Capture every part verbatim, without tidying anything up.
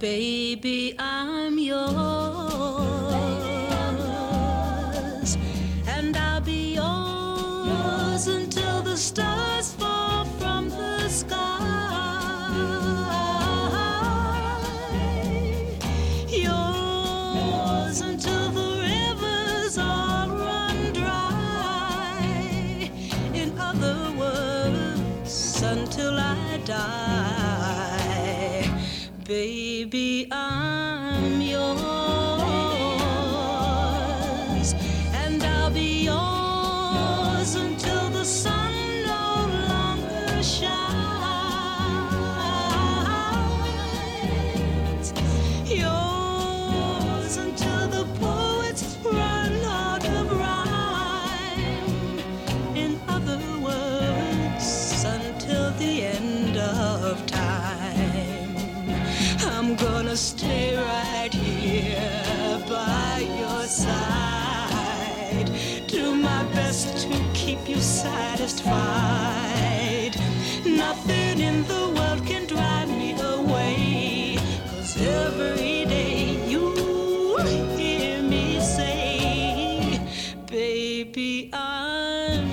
Baby, I'm yours, and I'll be yours until the stars fall from the sky. Yours until the rivers all run dry. In other words, until I die. Baby, I'm yours, and I'll be yours until the sun no longer shines. Yours until the poets run out of rhyme. In other words, until the end of time. I'm gonna stay right here by your side, do my best to keep you satisfied. Nothing in the world can drive me away, 'cause every day you hear me say, baby, I'm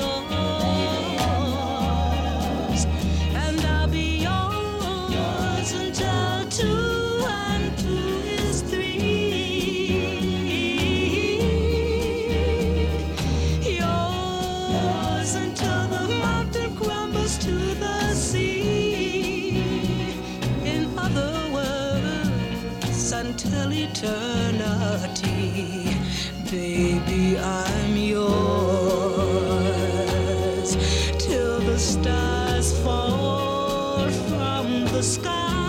yours, and I'll be yours until two and two is three. Yours until the mountain crumbles to the sea. In other words, until eternity. Baby, I'm yours till the stars fall from the sky.